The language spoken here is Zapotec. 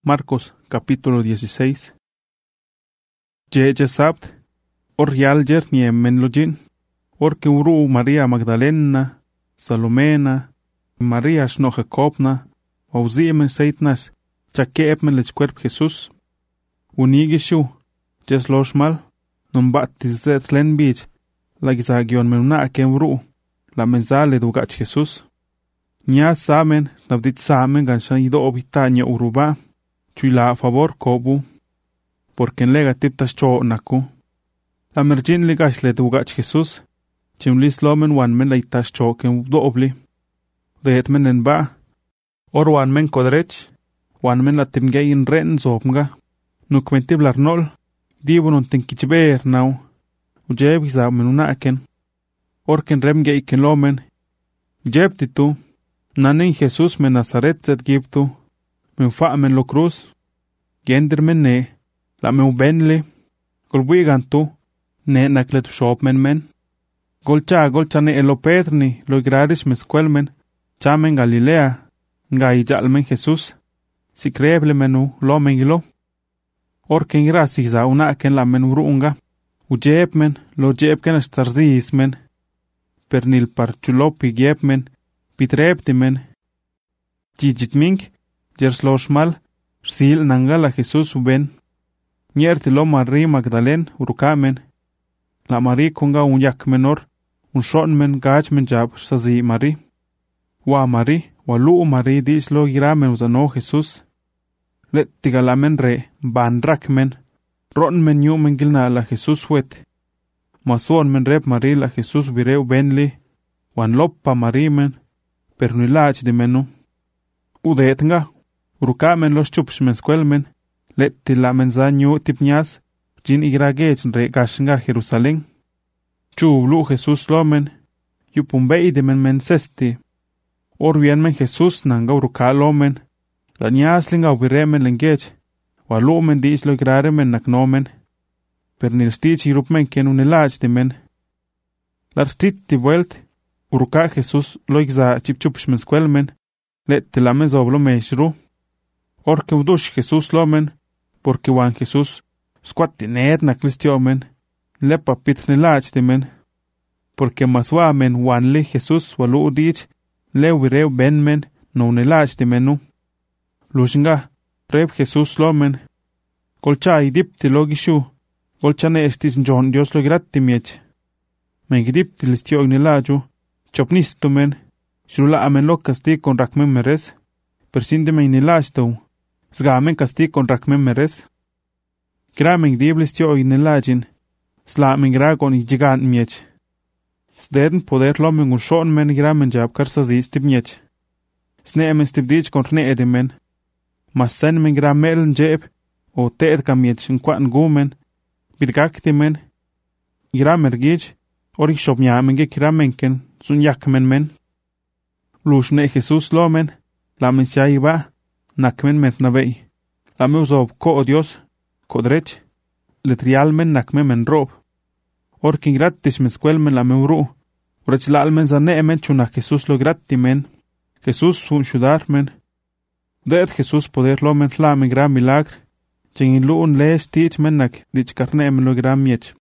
Marcos capítulo 16. Ye sabt, or yalger ni emmen login, or que uru María Magdalena, Salomena, María shno Jacobna, auzimen seitnas, chakeepmen lech cuerp Jesús. Unigishu, jes loshmal, non battizet len bich, la gizagion menuna ken uru, la menzale dugach Jesús. Nya samen, nabdit samen ganshan ido obitaña uruba, chuila a favor kobu, porque en lega tiptas cho naku. La mergin ligash le dugach Jesús, chimlis lomen wan men leitas cho ken doobli. Reet men en ba, or wan men kodrech, wan men la timgein ren zobnga, nukmentiblar nol, dibunon tenkichber nau, ujeb giza menunaken, or ken remge iken lomen, jeb titu, nanin Jesús men Nazaret zet gibtu, men fa men lo cruz, gender men ne, la men benle, golbuigantu, ne naklet shop men, golcha ne elo Pedrni, lo igradis mesquelmen, chamen Galilea, nga ijalmen Jesús, si creeble menu lo mengilo, orken grasiza una ken la men urunga, ujeb men, lo jeb ken astarziis men, pernil parchulopi jeb men, pitrebti men, jijitming, jersloshmal, sil nangala Jesús uben, nyerti lo María Magdalen urukamen, la María kunga un yak menor, un shon men gach men jab sazi María. Wa María, wa lu María dis lo giramen uzano Jesús. Let tigalamen re, ban rakmen, ron men yu men gilna la Jesús wet. Masuon men rep María la Jesús vireu benli, wan loppa María men, pernilach de menu. Udeetnga, urukamen los chups mesquelmen, let tilamen zanyu tipnyas, jin igragech re gashnga Jerusalén. Chublu Jesús lomen, yupumbei de men sesti. Or bien men Jesús nanga uruka lomen, la nyaslinga ubiremen lengech, wa lomen dis lo igraremen naknomen, pernil stich irupmen ken unelach de men. Larstit ti vuelt, uruka Jesús lo igza chipchups mesquelmen, let tilamen zoblo meshru. Orke udush Jesús lomen, porque wan Jesús squatinet naklistiomen, lepa pitnelach de men, porque maswamen wan li Jesús walu udich, leu vireu ben men, no unelach de menu. Lushinga, rep Jesús lomen, colcha idipti logishu, colcha ne estis John Dios lo gratti miech. Megidipti listio ignelaju, chopnisto men, shula amen lo casti con rakmen meres, persindeme inelachtou, sgamen casti con rakmen meres. Gramen diblistio ignelajin, slamen gragon ijigan miech. Sdeden poder lomen ushon men gramen jab karsazi stib miech. Sneemen stibdich con rne edimen, mas sen men gramelen jeb, o teed kamiech nkwaan gumen, bidgakti men, gramer gij, orik shobnyamen ge kramenken, sun yakmen men. Lushne Jesús lomen, lamen siaiba, nakmen mernavei. Lame uzob ko Dios, kodrech, letrialmen nakmen men rob. Orkin gratis mesquelmen lame uru, urechlalmen zaneemen chuna Jesús lo grati men, Jesús sun shudarmen. Deet Jesús poder lomen lamen gran milagre, chen in luun lees tich men nak dich karneemen lo gran miech.